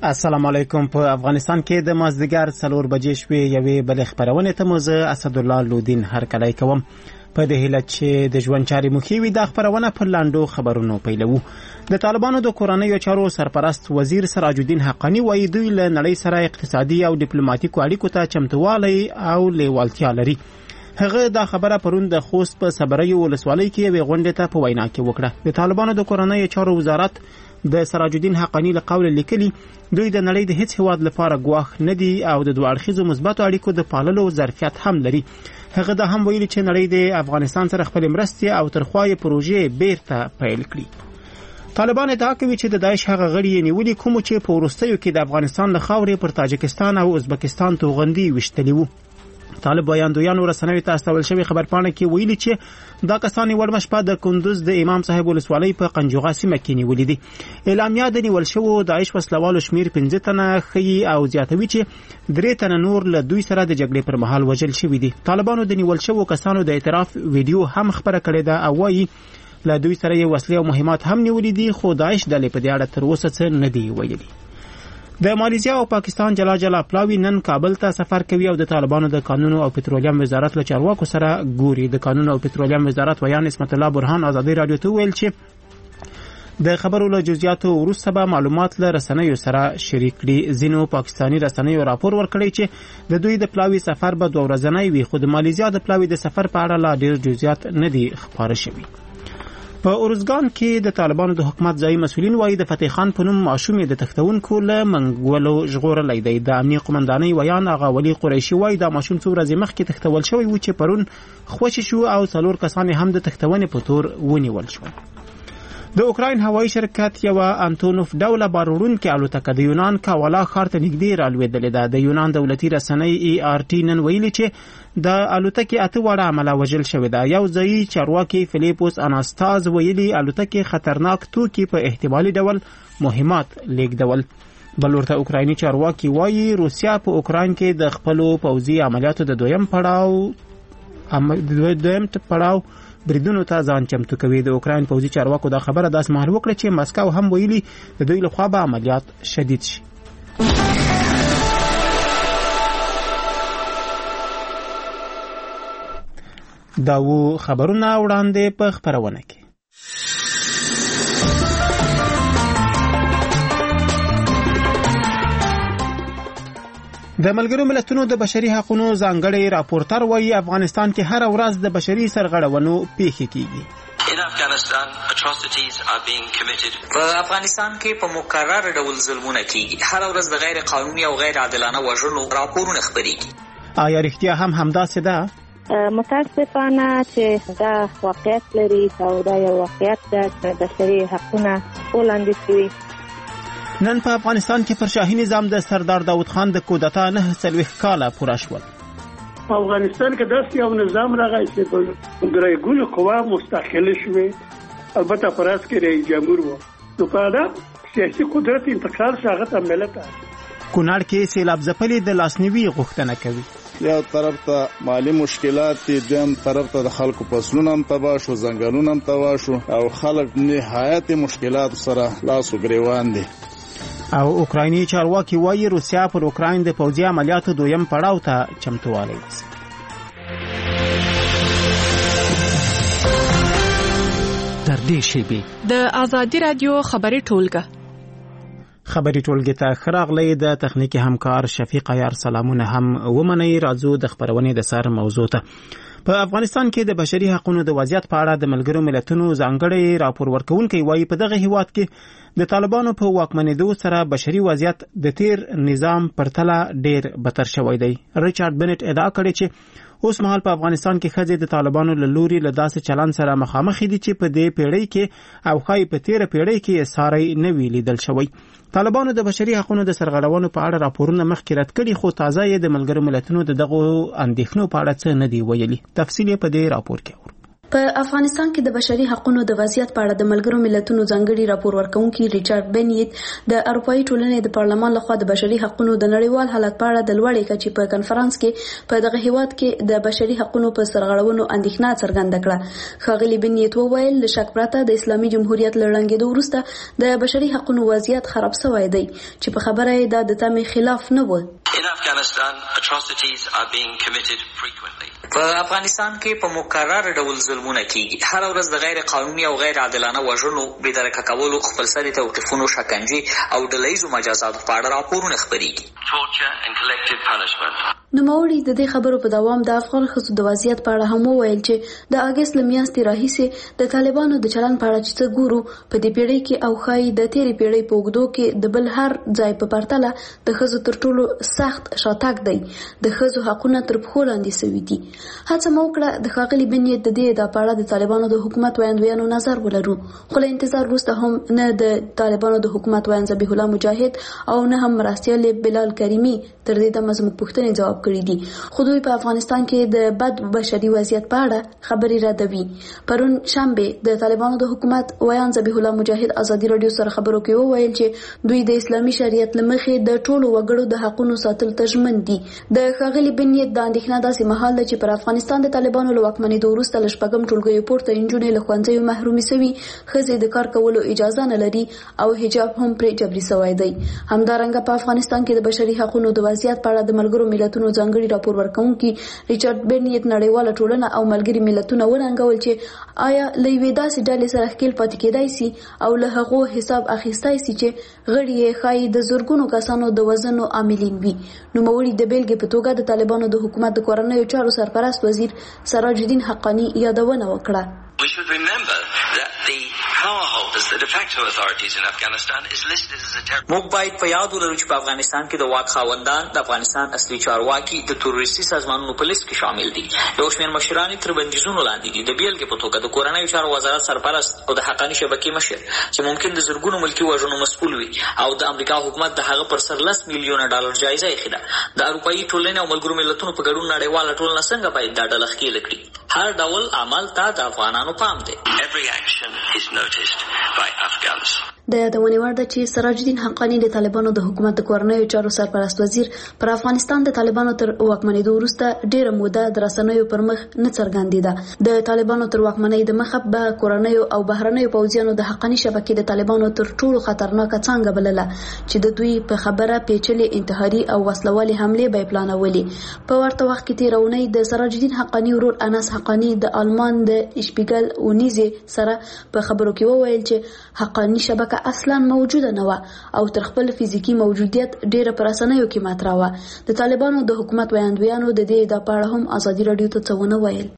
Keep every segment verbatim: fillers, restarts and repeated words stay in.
السلام علیکم. په افغانستان کې د مازدیګر څلور بجې شوې یوې بلې خپرونې ته مو زه اسدالله لودین هرکلی کوم. په دې هیله چې د ژوند چارې مو ښې وي، دا خپرونه په لاندو خبرونو پیلوو. د طالبانو د کورنیو چارو سرپرست وزیر سراج الدین حقانی وایي دوی له نړۍ سره اقتصادي او ډیپلوماټیکو اړیکو ته چمتووالی او لیوالتیا لري. هغه دا خبره پرون د خوست په صبریو ولسوالۍ کې یوې غونډې ته په وینا کې وکړه. د طالبانو د کورنیو چارو وزارت د سراج الدین حقانی له قوله لیکلي دوی د نړۍ د هیڅ هیواد لپاره ګواښ نه دي او د دوه اړخیزو مثبتو اړیکو د پاللو ظرفیت هم لري. هغه دا هم ویلي چې نړۍ د افغانستان سره خپل مرستې او ترخوای پروژې بیرته پیل کړي. طالبان ادعا کوي چې د داعش هغه غړي یې نیولي کوم چې په وروستیو کې د افغانستان له خاورې پر تاجکستان او ازبکستان توغندي وشتلي وو. طالب ویاندویانو رسنیو ته استول شوی خبرپاڼه کې ویلي چې دا کسان نیول شپه د کندوز د امام صاحب ولسوالۍ په قنجوغا سیمه کې نیولي دي. اعلامیه د نیول شوو داعش وسلوالو شمیر پنځه تنه ښیي او زیاتوي چې درې تنه نور له دوی سره د جګړې پر مهال وژل شوي دي. طالبانو د نیول شوو کسانو د اعتراف ویډیو هم خپره کړې ده او وایي له دوی سره یې وسلې او مهمات هم نیولي دي، خو داعش ډلې په دې اړه تر اوسه څه نه دي ویلي. د مالیزیا او پاکستان جلا جلا پلاوی نن کابل ته سفر کوي او د طالبانو د قانون او پټرولیم وزارت له چارواکو سره ګوري. د قانون او پټرولیم وزارت ویان اسمت الله برهان ازادي رادیو ته ویل چې د خبرو له جزئیاتو وروسته به معلومات له رسنیو سره شریک کړي. ځینو پاکستانی رسنیو راپور ورکړی چې د دوی د پلاوی سفر به دوه ورځنی وي، خو د مالیزیا د پلاوی د سفر په اړه لا ډیر جزئیات نه دي خبره شوي. په اورزګان کې د طالبانو د حکومت ځایي مسؤلین وایي د فتح خان په نوم ماشوم د تختونکو له منګولو ژغورلی دی. د امنیه قمندانۍ ویان آغا ولی قریشي وایي دا ماشوم څو ورځې مخکې تختول شوی و چې پرون خوشي شو او څلور کسان هم د تختونې په تور ونیول شول. د اوکراین هوایي شرکت یو انتونوف ډوله باروړونکې الوتکه د یونان کاوالا ښار ته نږدې رالوېدلې ده. د یونان دولتي رسنۍ ای آر ټي نن ویلي چې د الوتکې اته واړه عمله وژل شوې ده. یو ځایي چارواکي فلیپوس اناستاز ویلي الوتکې خطرناک توکي په احتمالي ډول مهمات لیږدول. بل ورته اوکرایني چارواکي وایي روسیا په اوکراین کې د خپلو پوځي عملیاتو د دویم پړاو د دویم پړاو بریدونو ته ځان چمتو کوي. د اوکراین پوځي چارواکو دا خبره داس مهال وکړه چې مسکو هم ویلي د دوی لخوا به عملیات شدید شي. دا و خبرونه وړاندې په خبرونه کې. د ملګرو ملتونو د بشري حقوقو ځانګړی راپورټر وایي افغانستان کې هر ورځ د بشري سرغړونو پیښې کیږي. په افغانستان کې په مکرر ډول ظلمونه کیږي. هر ورځ د غیر قانوني او غیر عادلانه وژنو راپورونه خپرېږي. آیا رښتیا هم همداسې ده؟ متاسفانه چې دا واقعیت لري او دا یو واقعیت ده چې بشري حقونه وړاندې شوي. نن په افغانستان کې پر شاهي نظام د سردار داود خان د کودتا نه څلوېښت کاله پوره شول. افغانستان کې داسې یو نظام راغی چې په درېګونو قوا مستقله شوې، البته په راس کې رئیس جمهور و. نو په دا سیاسي قدرت انتقال شاغه ته ملت کونړ کې سیلاب ځپلې د لاسنیوي غوښتنه کوي. یو طرف ته مالی مشکلات دي، دویم طرف ته د خلکو فصلونه هم تباه شو، ځنګلونه هم تباه شو او خلک نهایت مشکلات سره لاس و ګریوان دي. او اوکرایني چارواکي وایي روسیا پر اوکراین د پوځي عملیاتو دویم پړاو ته چمتووالی نیسي. تر دې شیبې د آزادي رادیو خبري ټولګه خبري ټولګه ته خراغلی د تخنیکی همکار شفیق عیار سلامونه هم ومنئ. راځو د خبرونې د سر موضوع ته. په افغانستان کې د بشري حقوقو د وضعیت په اړه د ملګرو ملتونو ځانګړی راپور ورکونکي وایي په دغه هیواد کې د طالبانو په واکمنېدو سره بشري وضعیت د تیر نظام پرتله ډیر بدتر شوی دی. ریچارډ بنټ ادعا کړې چې اوس مهال په افغانستان کې ښځې د طالبانو له لوري له داسې چلند سره مخامخ دي چې په دې پیړۍ کې او ښایي په تیره پیړۍ کې یې ساری نه وي لیدل شوی. طالبانو د بشري حقوقو د سرغړونو په اړه راپورونه مخکې رد کړي، خو تازه یې د ملګرو ملتونو د دغو اندېښنو په اړه څه نه دی ویلي. تفصیل یې په دې راپور کې اورو. په افغانستان کې د بشري حقوقو د وضعیت په اړه د ملګرو ملتونو ځانګړي راپور ورکونکي ریچارډ بنیت د اروپאי ټولنې د پارلمان لخوا د بشري حقوقو د نړیوال حالت په اړه د لوړې کچې په کنفرانس کې په دغه هیواد کې د بشري حقوقو په سرغړونو اندېښنه څرګنده کړه. ښاغلي بنیت وویل له شک پرته د اسلامي جمهوریت له ړنګېدو وروسته د بشري حقوقو وضعیت خراب شوی دی چې په خبره یې دا د تمې خلاف نه و. In Afghanistan, atrocities are being committed frequently. په افغانستان کې په مکرر ډول ظلمونه کیږي. هر ورځ د غیر قانوني او غیر عادلانه وژنو، بې درکه کولو، خپلسري توقیفونو، شکنجې او ډلهییزو مجازاتو په اړه راپورونه خپریږي. Torture and collective punishment. نوموړي د دې خبرو په دوام د افغان ښځو د وضعیت په اړه هم وویل چې د اګست له میاشتې راهیسې د طالبانو د چلند په اړه چې څه ګورو په دې پیړۍ کې او ښایي د تېرې پیړۍ په اوږدو کې د بل هر ځای په پرتله د ښځو تر ټولو سخت شاتګ دی. د ښځو حقونه تر پښو لاندې سوي دي. هڅه مو وکړه د ښاغلي بنیت د دې ادعا په اړه د طالبانو د حکومت ویاندویانو نظر ولرو، خو له انتظار وروسته هم نه د طالبانو د حکومت ویاند ذبیح الله مجاهد او نه هم مرستیال بلال کریمي تر دې دمه زموږ پوښتنې ځواب کړي دي، خو دوی په افغانستان کې د بد بشري وضعیت په اړه خبرې ردوي. پرون شنبه د طالبانو د حکومت ویاند ذبیح الله مجاهد ازادي رادیو سره خبرو کې وویل چې دوی د اسلامي شریعت له مخې د ټولو وګړو د حقوقو ساتل ته ژمن دي. د ښاغلي بنیت د اندېښنه داسې مهال ده چې پر افغانستان د طالبانو له واکمنېدو وروسته له شپږم ټولګیو پورته نجونې له ښوونځیو محرومې سوي، ښځې د کار کولو اجازه نه لري او حجاب هم پرې جبري سوی دی. همدارنګه په افغانستان کې د بشري حقوقو د وضعیت په اړه د ملګرو ملتونو ځانګړي راپور ورکوونکي ریچارډ بنیت نړیواله ټولنه او ملګري ملتونه وننګول چې آیا له یوې داسې ډلې سره ښکېل پاتې کېدای سي او له هغو حساب اخیستی سي چې غړي یې ښایي د زرګونو کسانو د وژنو عاملین وي. نوموړي د بېلګې په توګه د طالبانو د حکومت د کورنیو چارو سرپرست وزیر سراج الدین حقانی یادونه وکړه. We should remember that the power holders, the de facto authorities in Afghanistan is listed as a terrorist. موږ باید په یاد ولرو چې په افغانستان کې د واک خاوندان د افغانستان اصلي چارواکي د تروریستي سازمانونو په لیست کې شامل دي. یو شمېر مشران تر بندیزونو لاندې دي. د بیلګې په توګه د کورنیو چارو وزارت سرپرست او د حقاني شبکې مشر چې ممکن د زرګونو ملکي وژنو مسؤل وي، او د امریکا حکومت د هغه پر سر لس میلیونه ډالر جایزه ایښې ده. د اروپایي ټولنې او ملګرو ملتونو په ګډون نړیواله ټولنه څنګه باید دا ډله ښکېله کړي؟ هر ډول عمل ته د افغانانو پام دی. Every action is noticed by Afghans. د یادونې وړ ده چې سراج الدین حقانی د طالبانو د حکومت د کورنیو چارو سرپرست وزیر پر افغانستان د طالبانو تر واکمنېدو وروسته ډېره موده د رسنیو پر مخ نه څرګندېده. د طالبانو تر واکمنۍ د مخه به کورنیو او بهرنیو پوځیانو د حقاني شبکې د طالبانو تر ټولو خطرناکه څانګه بلله چې د دوی په خبره پیچلې انتحاري او وسلوالې حملې به یې پلانولې. په ورته وخت کې تېره اونۍ د سراج الدین حقانی ورور انس حقانی د آلمان د اشپیګل اونیزې سره په خبرو کې وویل چې حقاني شبکه اصلا موجوده نه و او تر خپل فزیکی موجودیت ډیره پر رسنیو کې مطرح وه. د طالبانو د حکومت ویاندویانو د دې ادعا په اړه هم ازادي رادیو ته څه ونه ویل.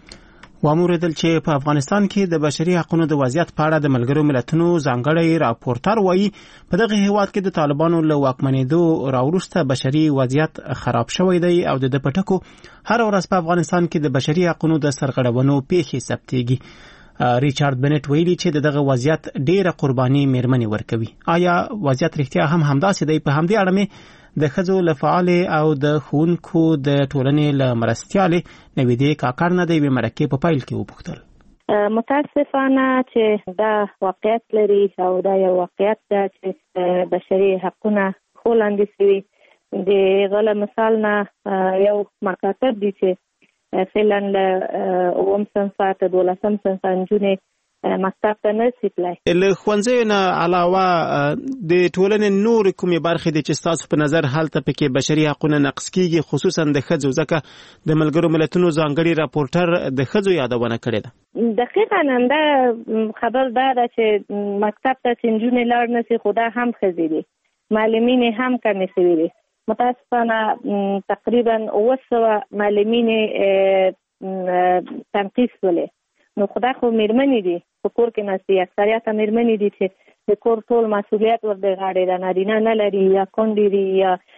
واموریدل چې په افغانستان کې د بشري حقوقو د وضعیت په اړه د ملګرو ملتونو ځانګړی راپورټر وایي په دغه هیواد کې د طالبانو له واکمنېدو راوروسته بشري وضعیت خراب شوی دی او د پټکو هر ورځ په افغانستان کې د بشري حقوقو د سرغړونو پیښې ثبتېږي. ریچارډ بنیت ویلي چې دغه وضعیت ډیره قرباني میرمنې ورکوي. آیا وضعیت رښتیا هم همداسې دی؟ په همدې اړه مې د ښځو له فعالې او د ښوونکو د ټولنې له مرستیالې نویدې کاکړ نه د یوې مرکې په پیل کې وپوښتل. متاسفانه چې دا واقعیت لري او دا یو واقعیت ده چې بشري حقونه خو لاندې سوي. د غله مثال نه یو مکاتب دي چې فعلا له اووم صنفه تر دولسم صنفه نجونې مکتب ته نه شي تللی. له ښوونځیو نه علاوه د ټولنې نورې کومې برخې دي چې ستاسو په نظر هلته پکې بشري حقونه نقض کیږي، خصوصا د ښځو؟ ځکه د ملګرو ملتونو ځانګړي راپورټر د ښځو یادونه کړې ده. دقیقا همدا خبر دا ده چې مکتب ته چې نجونې لاړ نه شي، خو دا هم ښځې دي، معلمین هم کمې شوي دي. متاسفانه تقریبا اوه سوه معلمینې تنقیص شولې. نو خدای خو میرمنې دي، په کور کې ناستې، اکثریت میرمنې دي چې د کور ټول مسؤلیت ور د غاړې ده، نارینه نه لري یا کونډې دي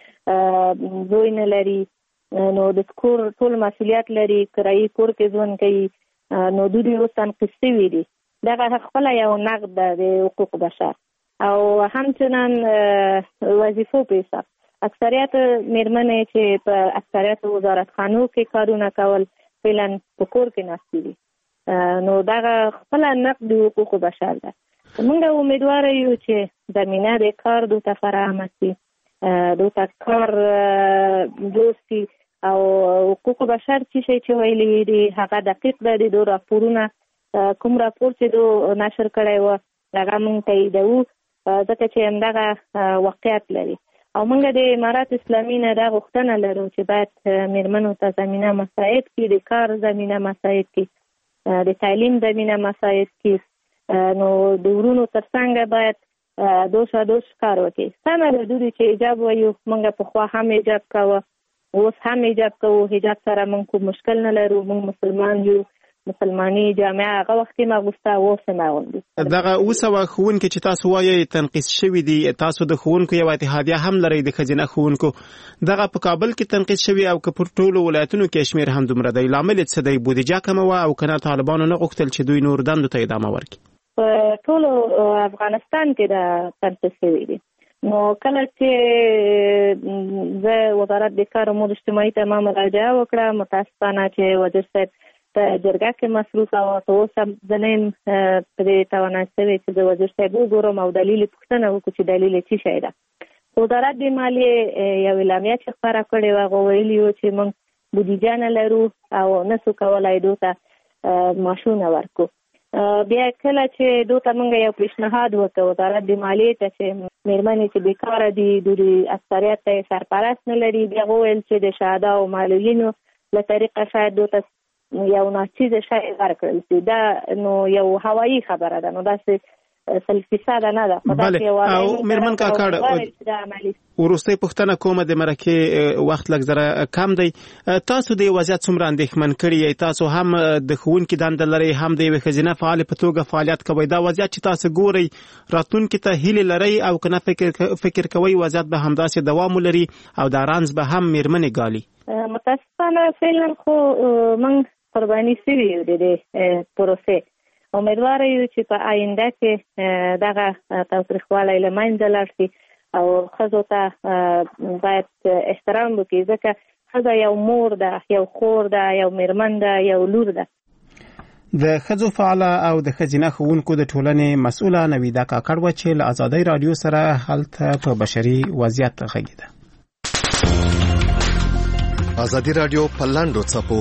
یا زوی نه لري. نو د کور ټول مسؤلیت لري، کرایي کور کې ژوند کوي. نو دوی اوس تنقیص شوي دي. دغه خپله یو نقد ده د حقوق بشر او همچنان وظیفو په حساب اکثریت میرمنې چې په اکثریت وزارتخانو کې کارونه کول فعلا په کور کې ناستې دي. نو دغه خپل نقد حقوق بشر ده. موږ امیدوار یو چې زمینه د کار دوته فراهم شي، دوته کار جوړ شي او حقوق بشر چې شي چې ویلي دي هغه دقیق ده. د راپورونه کوم راپور چې دو نشر کړی و هغه موږ تاییدوو ځکه چې همدغه واقعیت لري. او موږ د امارات اسلامي نه دا غوښتنه لرو چې باید میرمنو ته زمینه مساعد کړي، د کار زمینه مساعد کړي، د تعلیم زمینه مساعد کړي. نو د ورونو ترڅنګ باید دوشه دوش کار وکړي. سمه ده دوی چې حجاب وایو، موږ پخوا هم حجاب کوو، اوس هم حجاب کوو. حجاب سره موږ کوم مشکل نه لرو، موږ مسلمان یو، مسلمانۍ جامعه هغه وخت کې مغوسته اوس هم اغوندي. دغه اوس هغه ښوونکي چې تاسو وایي تنقیص شوي دي، تاسو د ښوونکو یو اتحادیه هم لرئ د ښځینه ښوونکو، دغه په کابل کې تنقیص شوي او که پر ټولو ولایتونو کې شمېر هم دومره دی، لامل یې څه دی؟ بودیجه کمه وه او که نه طالبانو نه غوښتل چې دوی نور دندو ته ادامه ورکړي؟ په ټولو افغانستان کې د تنقیص شوي دي. نو کله چې زه وزارت د کار امور اجتماعي ته ما مراجعه وکړه، متاسفانه چې وزیر صاحب په جرګه کې مصروف او اوس هم زه نه یم پرې توانایي شوې چې د وزیر صاحب وګورم او دلیل پوښتنه وکړو چې دلیل یې څه شی ده. وزارت د مالیې یو اعلامیه چې خپاره کړې وه، هغه ویلي وو چې موږ بودیجه نه لرو او نه سو کولی دو ته معاشونه ورکړو. بیا کله چې دو ته موږ یو پیشنهاد وکړو وزارت د مالیې ته چې میرمنې چې بیکاره دي، دوی اکثریت ته سرپرست نه لري، بیا وویل چې د شهدا او معلولینو له طریقه شاید دو ته یو ناچیزه شی ورکړل شي. دا نو یو هوایي خبره ده، نو داسې سل فیصده نه ده. بله او میرمن کاکړ وروستۍ پوښتنه کومه، د مرکې وخت لږ زره کم دی، تاسو د وضعیت څومره اندېښمن کړي یې؟ تاسو هم د ښوونکي دنده لرئ، هم د یوې ښځینه فعالې په توګه فعالیت کوئ. دا وضعیت چې تاسو ګورئ راتلونکي ته هیلې لرئ او که نه فکر فکر کوئ وضعیت به همداسې دوام ولري او دا رنځ به هم میرمنې ګالي؟ متاسفانه فعلا خو موږ قرباني شوي یو د دې پروسې. امیدواره یو چې په آینده کې دغه تاوتریخوالی له منځه لاړ شي او ښځو ته باید احترام وکړي، ځکه ښځه یو مور ده، یو خور ده، یو میرمن ده، یو لور ده. د ښځو فعاله او د ښځینه ښوونکو د ټولنې مسؤله نویده کاکړ وه چې له ازادۍ راډیو سره هلته په بشري وضعیت غږېده. ازادي راډیو په لاندو څپو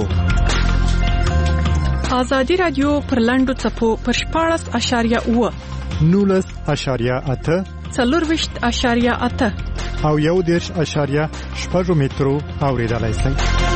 ازادي راډیو پر لاندو څپو پر شپاړس اشاریه اوه نولس اشاریه اته څلورویشت اشاریه اته او یو دېرش اشاریه شپږ مترو اوریدلای شئ.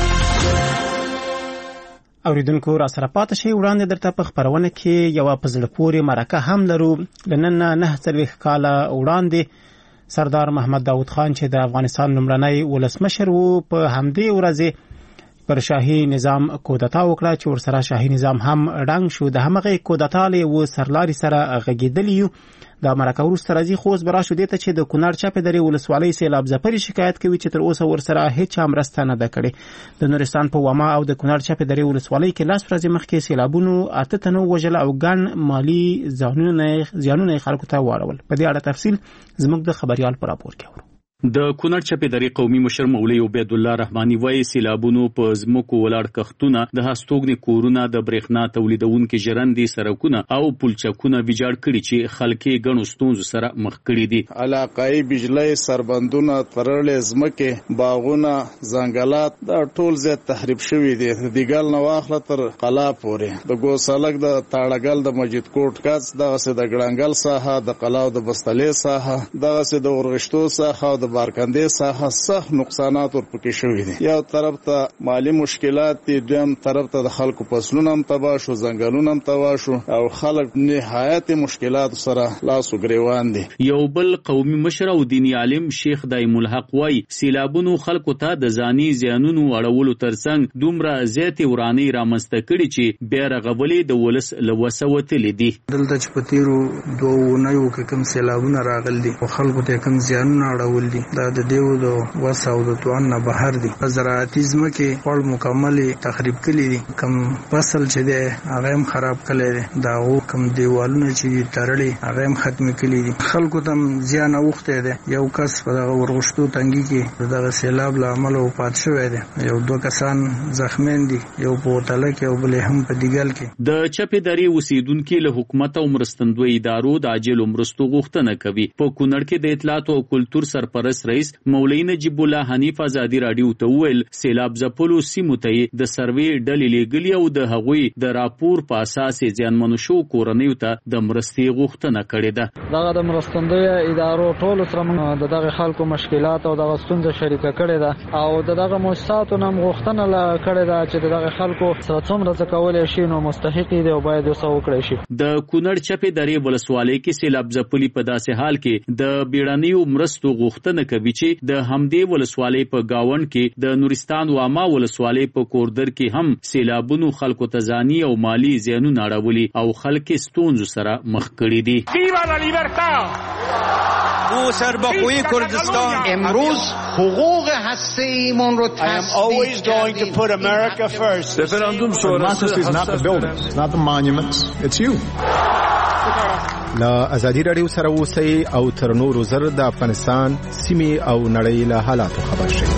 اوریدونکو را سره پاتې شئ. وړاندې درته په خپرونه کې یوه په زړه پورې مرکه هم لرو. له نن نه نهه څلوېښت کاله وړاندې سردار محمد داود خان چې د افغانستان لومړنی ولسمشر و، په همدې ورځې پر شاهي نظام کودتا وکړه چې ورسره شاهي نظام هم ړنګ شو. د همغې کودتا له یوه سرلاري سره غږېدلي یو. دا مرکه وروسته راځي، خو اوس به راشو دې ته چې د کونړ چپې درې ولسوالۍ سیلاب ځپلي شکایت کوي چې تر اوسه ورسره هېچا مرسته نه ده کړې. د نورستان په واما او د کونړ چپې درې ولسوالۍ کې لس ورځې مخکې سیلابونو اته تنه ووژل او ګڼ مالي زیانونه یې خلکو ته واړول. په دې اړه تفصیل زموږ د خبریال په راپور کې اورو. د کونړ چپې درې قومي مشر مولوي عبید الله رحماني وایي سیلابونو په ځمکو ولاړ کښتونه، د هستوګنې کورونه، د برېښنا تولیدونکي ژرندې، سړکونه او پلچکونه ویجاړ کړي چې خلک یې ګڼو ستونزو سره مخ کړي دي. علاقایي بجلۍ، سربندونه، تړلې ځمکې، باغونه، ځنګلات دا ټول زیات تخریب شوي دي. د دیګل نه واخله تر قلا پورې، د ګوسالک، د تاړګل، د مسجد کوټ کاڅ، دغسې د ګړنګل ساحه، د قلاو د بستلې ساحه، دغسې د ورغشتو ساحه او د بارکندې ساحه سخت نقصانات ورپکې شوي دي. یو طرف ته مالی مشکلات دي، دویم طرف ته د خلکو فصلونه هم تباه شو، ځنګلونه هم تباه شو او خلک نهایت مشکلاتو سره لاس و ګریوان دي. یو بل قومي مشر او دیني عالم شیخ دایم الحق وایي سیلابونو خلکو ته د ځاني زیانونو اړولو ترڅنګ دومره زیاتې ورانۍ رامنځته کړي چې بیا رغولې د ولس له وسه وتلې دي. دلته چې په تېرو دوه اونیو کې کوم سیلابونه راغلي دي او خلکو ته کوم زیانونه اړول دي، دي دا د دیو د وسه او د توان نه بهر دي. په زراعتي ځمکې خړ مکمل تخریب کړي دي. کم فصل چې دی هغه هم خراب کړي دي. دا او کم دیوالونه چې تړلي هغه هم ختم کړي دي. خلکو ته زیان اوخته دي. یو کس په دغه ورغشتو تنګي کې دغه سیلاب له امله وفات شوی دی. یو دوه کسان زخمیان دي، یو په وټاله کې او بل هم په دیګل کې. د چپې درې اوسیدونکو له حکومت او مرستندوی ادارو د عاجل مرستو غوښتنه کوي. په کونړ کې د اطلاعات او کلتور سرپرست رئیس مولوی نجیب الله حنیف ازادي رادیو ته ویل سیلاب ځپلو سیمو ته د سروې ډلې لېږلي او د هغوی د راپور په اساس زیانمنو شو کورنیو ته د مرستې غوښتنه کړې ده. دغه د مرستندوی ادارو ټول سره موږ دغه خلکو مشکلات او دغه ستونزې شریکه کړې ده او دغه مؤسساتو نم غوښتنه کړې ده چې دغه خلکو سره څومره څه کولای شي نو مستحق دي او باید وسو وکړي شي. د کونړ چپې درې ولسوالۍ کې سیلاب ځپلي په داسې حال کې د بیړنیو مرستو غوښتنه کوي چې د همدې ولسوالۍ په گاوند کې د نورستان واما ولسوالۍ په کوردر کې هم سیلابونو خلکو ته ځاني او مالی زیانونه اړولي او خلک ستونزو سره مخ کړي دي. او سربخوی کردستان امروز حقوق هسته‌ایمون رو تثبیت کردیم. Referendum sonrası is not the buildings, not the monuments, it's you. لا ازادي رادیو سره اوسئ او تر نورو زر د افغانستان سیمې او نړۍ له حالاتو خبر شئ.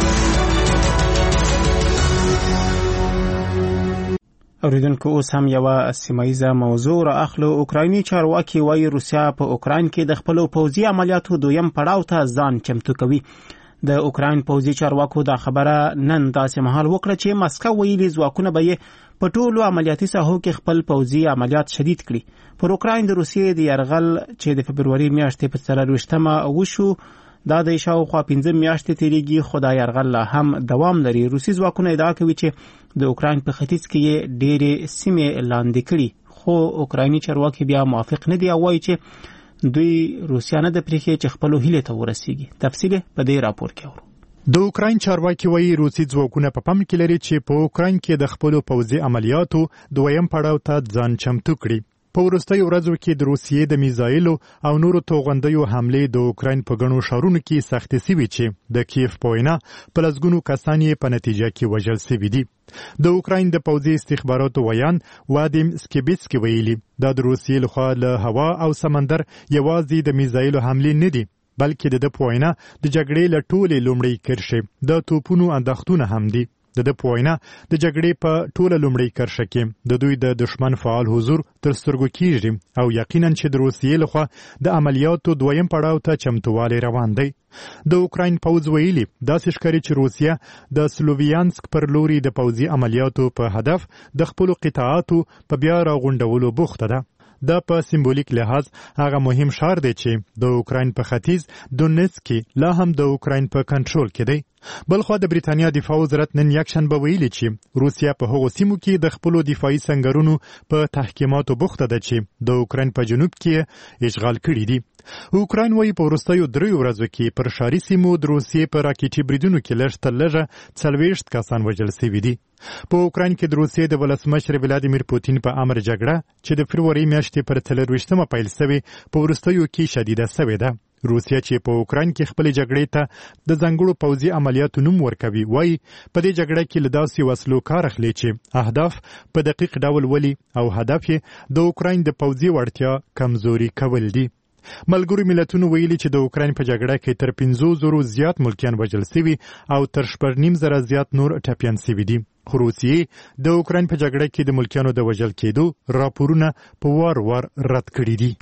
اوریدونکو اوس هم یوه سیمایزه موضوع را اخلو. اوکرایني چارواکي وایي روسیا په اوکراین کې د خپلو پوځي عملیاتو دویم پړاو ته ځان چمتو کوي. د اوکراین پوځي چارواکو دا خبره نن داسې مهال وکړه چې مسکو ویلي ځواکونه به یې په ټولو عملیاتي ساحو کې خپل پوځي عملیات شدید کړي. پر اوکراین د روسیې د یرغل چې د فبروري میاشتې په څلرویشتمه وشو دا د شاوخوا پنځه میاشتې تیریږي، خو دا یرغل لا هم دوام لري. روسي ځواکونه ادعا کوي چې د اوکراین په ختیځ کې یې ډېرې سیمې لاندې کړي، خو اوکرایني چارواکي بیا موافق نه دي او وایي چې دوی روسیا نه د پریښي چې خپل هیله ته ورسیږي. تفصیل په دې راپور کې اورو. د اوکراین چارواکي وایي روسي ځواکونه په پام کې لري چې په اوکراین کې د خپل پوځي عملیاتو دویم پړاو ته ځان چمتو کړي. په وروستیو ورځو کې د روسیې د میزایلو او نورو توغندیو حملې د اوکراین په ګڼو ښارونو کې سختې سوي چې د کیف په وینا په لسګونو کسان یې په نتیجه کې وژل سوي دي. د اوکراین د پوځي استخباراتو ویان وادیم سکیبیسکي ویلي دا د روسیې لخوا له هوا او سمندر یوازې د میزایلو حملې نه دي بلکې د په وینا د جګړې له ټولې لومړۍ کرښې د توپونو انداختونه هم دي. د د په وینا د جګړې په ټوله لومړۍ کرښه کې د دوی د دشمن فعال حضور تر سترګو کیږي او یقینا چې د روسیې لخوا د عملیاتو دویم پړاو ته چمتووالی روان دی. د اوکراین پوځ ویلي داسې ښکاري چې روسیا د سلوویانسک پر لوري د پوځي عملیاتو په هدف د خپلو قطعاتو په بیا راغونډولو بوخته ده. دا په سمبولیک لحاظ هغه مهم ښار دی چې د اوکراین په ختیځ دونیتسک کې لا هم د اوکراین په کنټرول کې دی. بلخوا د بریتانیا دفاع وزارت نن یکشنبه ویلي چې روسیا په هغو سیمو کې د خپلو دفاعي سنګرونو په تحکیماتو بوخته ده چې د اوکراین په جنوب کې اشغال کړي دي. اوکراین وایي په وروستیو دریو ورځو کې پر ښاري سیمو د روسیې په راکټي بریدونو کې لږ تر لږه څلوېښت کسان وژل سوي دي. په اوکراین کې د روسیې د ولسمشر ولادیمیر پوتین په امر جګړه چې د فبروري میاشتې پر څلرویشتمه پیل سوې په وروستیو کې شدیده سوې ده. روسیا چې په اوکراین کې خپل جګړې ته د ځانګړو پوځي عملیاتو نوم ورکوي وایي په دې جګړه کې له داسې وسلو کار اخلي چې اهداف په دقیق ډول ولي او هدف یې د اوکراین د پوځي وړتیا کمزوري کول دي. ملګرو ملتونو ویلي چې د اوکراین په جګړه کې تر پنځو زرو زیات ملکیان وژل سوي او تر شپږ نیم زره زیات نور ټپیان سوي دي. خو روسیې د اوکراین په جګړه کې د ملکیانو د وژل کېدو راپورونه په وار وار رد کړي دي.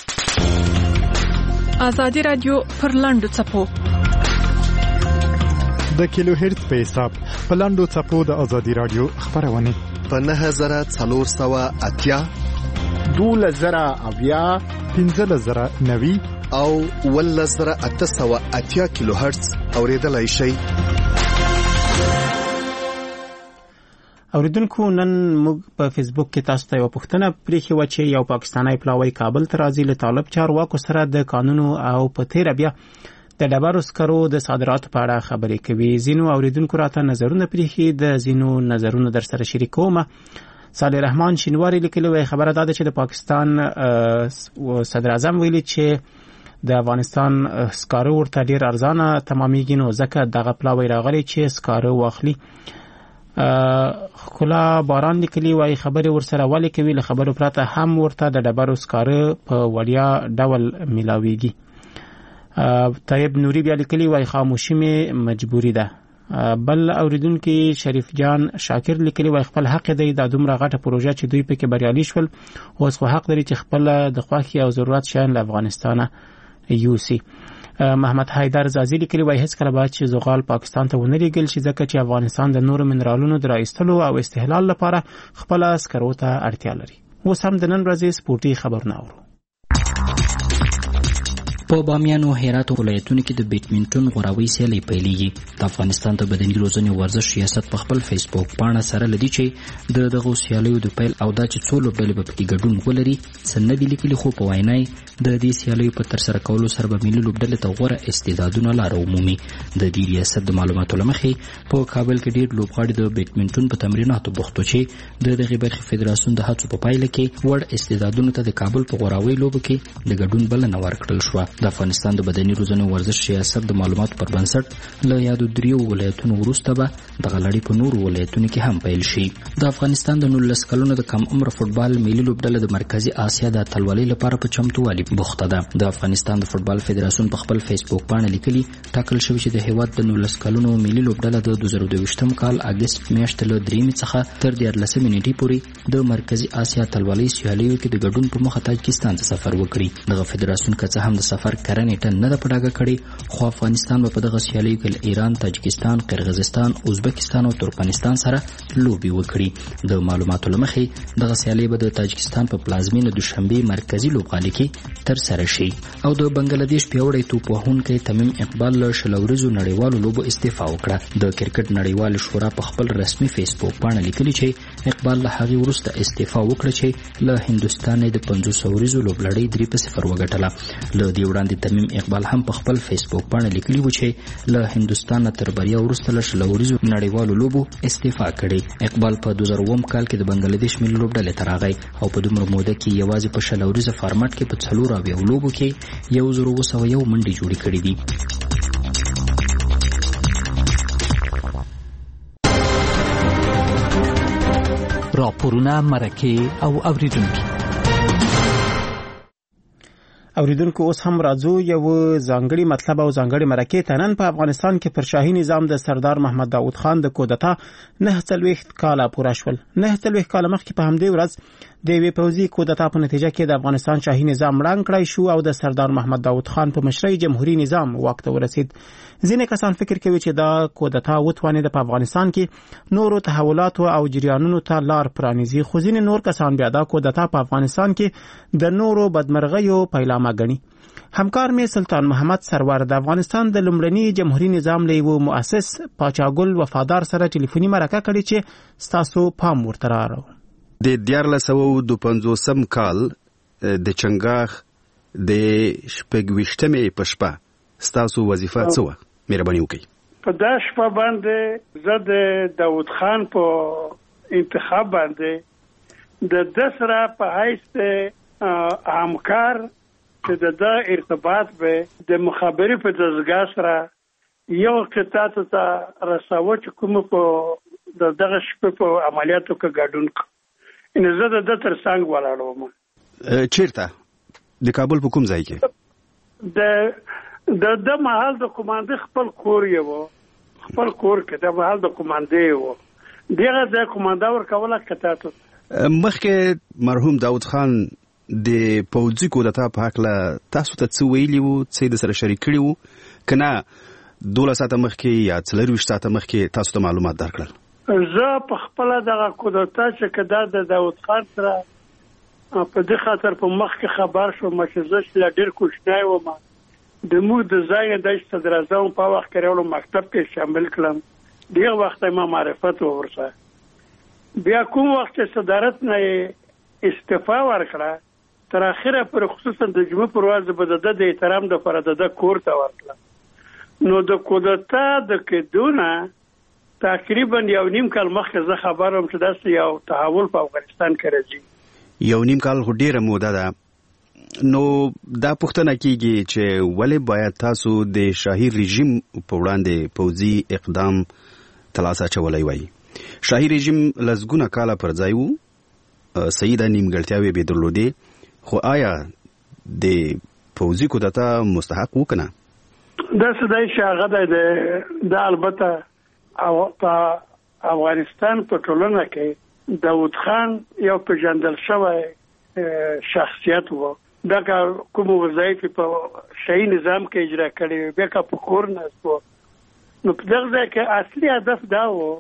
ازادي رادیو پر لاندو څپو د کیلو هرتز په حساب په لاندو څپو د ازادي رادیو خبرونه په نهه زره څلور سوه اتیا دوله زره اویا پنځه زره نوي او اوله زره اته سوه اتیا کیلو هرتز اوریدلای شئ. اوریدونکو نن موږ په فیسبوک کې تاسو ته یو پوښتنه پریښې وه چې یو پاکستانی پلاوی کابل ته راځي له طالب چارواکو سره د قانونو او په تیره بیا د ډبرو سکرو د صادراتو په اړه خبرې کوي. ځینو اوریدونکو راته نظرونه پریښي، د ځینو نظرونه در سره شریکوم. صالح رحمان شینواری لیکلی وی خبره دا ده چې د پاکستان صدر اعظم ویلي چې د افغانستان سکاره ورته ډیر ارزانه تمامېږي نو ځکه دغه پلاوی راغلی چې سکاره واخلي. خلا باران لیکلي وای خبرې ورسره ولې کوي له خبرو پرته هم ورته د ډبرو سکاره په وړیا ډول ملاويږي. طيب نوري بیا لیکلي وای خاموشي مې مجبوري ده. بل اوریدونکو شریف جان شاکر لیکلي وای خپل حق دی د دومره غټه پروژه چې دوی پکې بریالي شول اوس خو حق لري چې خپل د خوښي او ضرورت شیان له افغانستانه یوسي. محمد حیدر زازی لیکلي وای هیڅ کله باید چې زغال پاکستان ته ونه لېږل شي ځکه چې افغانستان د نورو منرالونو د راایستلو او استحلال لپاره خپل سکرو ته اړتیا لري. اوس هم د نن ورځې سپورتي خبرونه اورو. په بامیان او هرات ولایتونو کې د بیډمنټن غوراوي سیالي پیلېږي. د افغانستان د بدني روزنې ورزش ریاست په خپل فیسبوک پاڼه سره لدی چې د دغه سیالیو د پیل او دا چې څو لوبډلې په کې ګډون ولري سن دی لیکلي خو په وینای د دې سیالیو په تر سره کولو سره به ملي لوبډلې ته غوړه استعدادونه لار عمومي. د دې ریاست د معلوماتو لمخې په کابل کې ډېر لوبغاړي د بیډمنټن په تمریناتو بوختو چې د دغه برخې فدراسیون د هڅو په پایله کې وړ استعدادونو ته د کابل په غوراوي لوبو کې د ګډون بلنه ورکړل شو. د افغانستان د بدني روزنې ورزش ریاست د معلوماتو پر بنسټ له یادو دریو ولایتونو وروسته به د غلړی په نورو ولایتونو کې هم پیل شي. د افغانستان د نولس کلونو د کم عمر فوتبال ملي لوبډله د مرکزی آسیا د اتلولۍ لپاره په چمتووالي بوخته ده. د افغانستان د فوتبال فدراسیون په خپل فیسبوک باندې لیکلي ټاکل شوی چې د هیواد د نولس کلونو ملي لوبډله د دوه زره دوه کال اگست میاشتې له درېمې څخه تر دیارلسمې نیټې پورې د مرکزی آسیا اتلولۍ سیالیو کې د ګډون په موخه تاجکستان ته سفر وکړي. دغه فدراسیون که څه هم د سفر کرنې نه د پډاګه کړي خو افغانستان په دغه سیالیو کې ایران، تاجکستان، قرغیزستان، ازبکستان او ترکمنستان سره لوبي وکړي. د معلوماتو لمخې دغه سیالي به د تاجکستان په پلازمینه دوشنبه مرکزی لوبغالي کې تر سره شي. او د بنگلاديش پیوړی توپ وهونکی تمیم اقبال له شلوريزو نړیوالو لوبو استعفا وکړه. د کرکټ نړیوال شورا په خپل رسمي فیسبوک باندې لیکلي چې اقبال له هغه وروسته استعفا وکړه چې له هندستان د پنځوس ورځو لوبلړۍ درې په صفر وګټله. له دې وړاندې تمیم اقبال هم په خپل فیسبوک باندې لیکلي و چې له هندستان تر بریا وروسته له شلوريزو نړیوالو لوبو استعفا کړي. اقبال په دوه زره اووه کال کې د بنگلاديش ملي لوبډلې ته راغی او په دومره موده کې یوازې په شلوريزه فارمټ کې په څلور اویا لوبو کې یو زره اوه سوه یو منډې جوړې کړې دي. راپورونه مرکه او اوریدونکو اوریدونکو اوس هم راځو یو ځانګړي مطلب او ځانګړي مرکه ته. نن په افغانستان کې پر شاهي نظام د سردار محمد داود خان د کودتا نه څلوېښت کاله پوره شول. نه څلوېښت کاله مخکې په همدې ورځ د یوې پوځي کودتا په نتیجه کې د افغانستان شاهي نظام ړنګ کړی شو او د سردار محمد داود خان په مشرۍ جمهوریت نظام واک ته ورسید. ځینې کسان فکر کوي چې دا کودتا وتوانید په افغانستان کې نورو تحولاتو او جریانونو ته لار پرانیزي، خو ځینې نور کسان بیا دا کودتا په افغانستان کې د نورو بدمرغیو پیلامه ګڼي. همکار می سلطان محمد سرور د افغانستان د لومړني جمهوریت نظام له یو مؤسس پاچاګل وفادار سره ټلیفوني مرکه کړې چې ستاسو پام ورته راغی. د دیارلس سوه دوه پنځوسم کال د چنګاښ د شپږویشتمې په شپه ستاسو وظیفه څه وه؟ مهرباني وکړئ. په دا شپه باندې زه د داود خان په انتخاب باندې د ده سره په حیث همکار چې د ده ارتباط به د مخابرې په دستګاه سره یو قطعه ته رساوه چې کوم په د دغه شپې په عملیاتو کې ګډون کړ. ان زه د ده تر څنګ ولاړ وم. چیرته؟ د کابل په کوم ځای کې؟ د د د محل د کمانډې خپل کور یې و، خپل کور کې د محل د کمانډې و. دغه د کمانډا ورکوله قطعه ته. مخکې مرحوم داود خان د پوځي کودتا په هکله تاسو ته څه ویلي وو، څه د سره شریک کړي وو که نه دولس ساعته مخکې یا څلرویشت ساعته مخکې تاسو ته معلومات درکړل؟ زه په خپله دغه کودتا چې که دا د داود خان سره په دې خاطر په مخ کې خبر شوم چې زه چې لا ډېر کوچنی وم د موږ د ځای نه د صدر اعظم په وخت کې راولم مکتب کې شامل کړم. دغه وخت ما معرفت ورسره. بیا کوم وخت چې صدارت نه استعفا ورکړه تر اخره پر خصوصا د جمعې پر ورځ به د د احترام د پر د کور ته ورکړه. نو د کودتا د کېدونه تقریبا یو نیم کال مخکې زه خبر وم چې داسې یو تحول په افغانستان کې راځي. یو نیم کال خو ډېره موده ده. نو دا پوښتنه کیږي چې ولې باید تاسو د شاهي رژیم په وړاندې پوځي اقدام تلاسه چولای وای؟ شاهي رژیم لزګونه کاله پر ځای وو، سیده نیمګړتیاوې به درلودې، خو آیا د پوځي کودتا مستحق وکنه؟ دا سدای شاغه ده د البته او په افغانستان په ټولنه کې داوود خان یو پیژندل شوی شخصیت وو. دا کوم وظایف په شاهي نظام کې اجرا کړي، بیا کا په کور نه وو. نو په دغه ځای کې اصلي هدف دا وو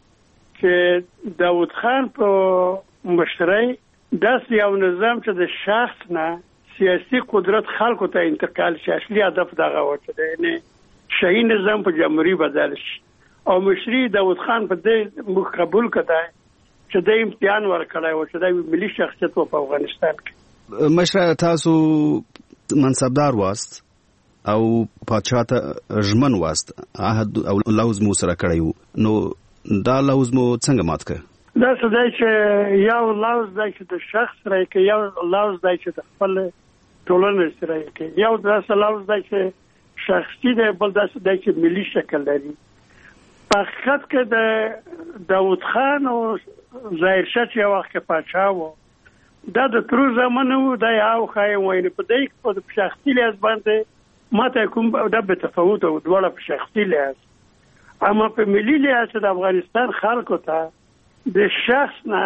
چې داوود خان په مشرۍ داسې یو نظام چې د شخص نه سیاسي قدرت خلکو ته انتقال شي. اصلي هدف دغه و چې نه شاهي نظام په جمهوریت بدل شي او مشري داوود خان په دې مخ قبول کړای چې د امتحان ورکړای و چې د ملي شخصیت په افغانستان کې. مشره تاسو منصبدار واست او پادشاه ته ژمن واست، عهد او لوز مو سره کړیو، نو دا لوز مو څنګه مات کړ؟ دا څه دی چې یو لوز دی چې د شخص سره کې، یو لوز دی چې د خپل ټولنې سره کې، یو داسې لوز دی چې شخصي دی، بل داسې دی چې ملي شکل لري. په حقیقت کې د داوود خان او ظاهر شاه چې یو وخت کې پاچا و، دا د ترو زمانه و، دا یو خایم ویني په دې په شخصي لحاظ باندې ماته کوم دا به تفاوت او دواړه په شخصي لحاظ، اما په ملي لحاظ د افغانستان خلکو ته د شخص نه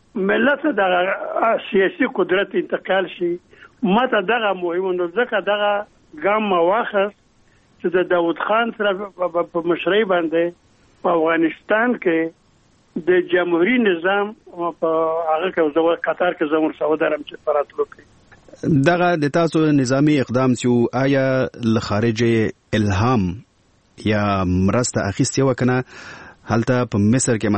ملت د سیاسي قدرت انتقال شي، ماته دغه مهم نو ځکه دغه ګام واخص چې د داوود خان سره په مشرۍ باندې په افغانستان کې د جمهوریت نظام په هغه کې زو قطر کې زموږ سعودارم چې فراتلو کوي. دغه د تاسو نظامی اقدام چې آیا له خارجه الهام یا مرسته اخیستی وکنه؟ هلته په مصر کې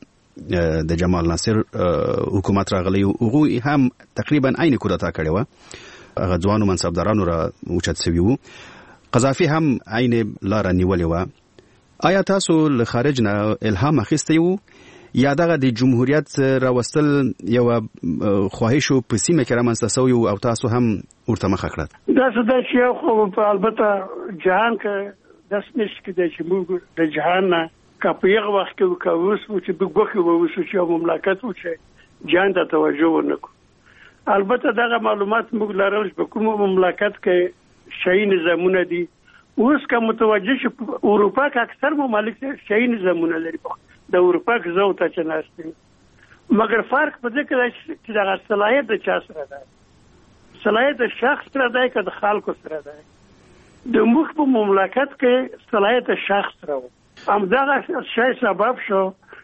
مثلا د جمال ناصر حکومت راغلی او هم تقریبا عین کودتا کړی و، هغه ځوانو منصبدارانو را اوچت سوي وو، قذافي هم عین لار نیولې و. آیا تاسو له خارج نه الهام اخیستی وو یا دغه د جمهوریت راوستل یو خواهش په سیمه کې رامنځته شوی او تاسو هم ورته مخه کړل؟ دا څه د شیخ خو البته جهان کې د سنش کې د چې د جهان نه کاپیغه وخت کې کووس چې بګوخه ووسو چې مملکت و چې جهان ته توجه ورنکو. البته دغه معلومات موږ لرل چې کوم مملکت کې شاهي نظامونه دي، اوس که متوجه شي اروپا کې اکثر ممالک شاهي نظامونه لري، د اروپا کې زو ته چې ناشته، مګر فرق په دې کې چې دغه صلاحیت د چا سره ده، صلاحیت د شخص سره ده که د خلکو سره ده. د موږ په مملکت کې صلاحیت شخص سره و، همدغه شی سبب شو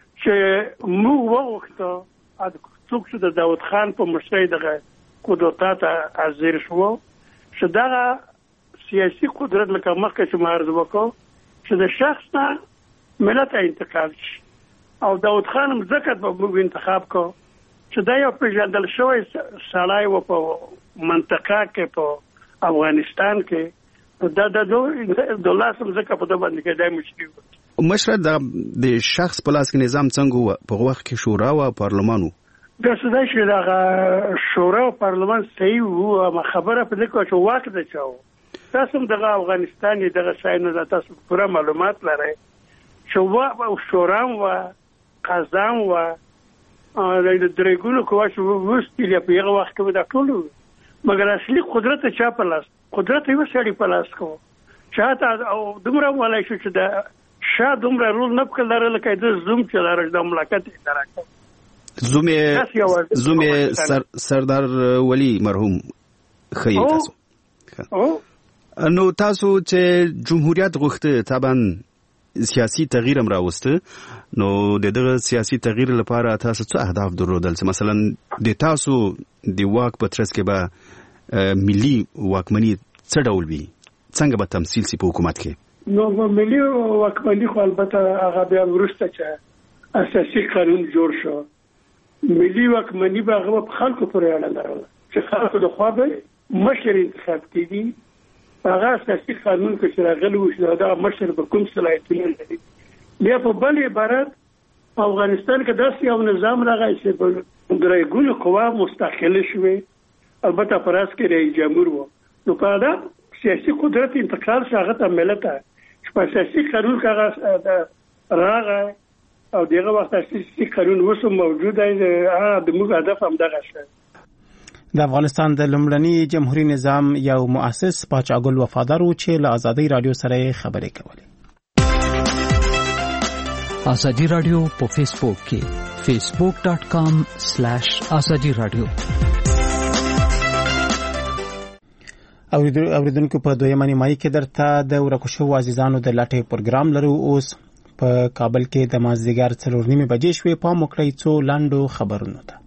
چې موږ وغوښتو څوک چې د داوود خان په مشرۍ دغه کودتا ته حاضر شو چې دغه سیاسي قدرت لکه مخکې چې ما عرض وکړو چې د شخص نه ملت ته انتقال شي، او داوود خان هم ځکه په موږ انتخاب کو چې دا یو پیژندل شوی سړی و په منطقه کې په افغانستان کې، دا د دولت هم ځکه په دې باندې کې دای مشري و. مشره د شخص په لاس کې نظام څنګه و؟ په وخت کې شورا او پارلمان و. دا څه دی چې دغه شورا او پارلمان صحیح وو، اما خبره په دې کې چې واک د چا و. تاسو هم دغه افغانستان دغه شاینو د تاسو پوره معلومات لرئ چې وا او شورا و قزام و د درګونو کوه چې وستیل په هغه وخت کې دا ټول، مګر اصلي قدرت چا په لاس، قدرت یو سړي په لاس کو چاته او دومره ولای شو چې دا شاه دومره رول نه کړل لرل کې د زوم چې لرل د مملکت اداره کوي. زومه زومه سر سردار ولی مرحوم خی تاسو نو تاسو چې جمهوریت غوښته طبعا سیاسي تغییر هم راوسته، نو د دغه سیاسي تغییر لپاره تاسو څه اهداف درلودل؟ مثلا د تاسو د واک په ترڅ کې به ملي واکمني څه ډول وي، څنګه به تمثيل سي په حکومت کې؟ نو ملي واکمني خو البته هغه بیا وروسته چې اساسي قانون جوړ شو، ملي واکمني به هغه په خلکو پورې اړه لرله چې خلکو د خوا به مشر انتخاب کیږي، هغه اساسي قانون کې چې راغلی و چې دا مشر به کوم صلاحیتونه لري. بیا په بل عبارت افغانستان کې داسې یو نظام راغی چې په درېګونو قوا مستقله شوې البته پراس کې رئیس جمهور وو نو په دا سیاسي قدرت انتقال شاغه ته ملت چې په سیاسي قانون کې راغی او دغه وخت سیاسي قانون وسو موجود دی د موږ هدف هم دغه شی د افغانستان د لومړني جمهوریت نظام یو مؤسس پاچاګل وفادار و چې له ازادي رادیو سره خبرې کولې. ازادي رادیو په فیسبوک کې facebook dot com slash azadi radio. اوریدونکو په دویمه نیمایي کې درته د ورکو شوو عزیزانو د لټۍ پروګرام لرو. اوس په کابل کې د مازدیګر څلور نیمې بجې شوې. پام وکړئ څو لنډو خبرونو ته.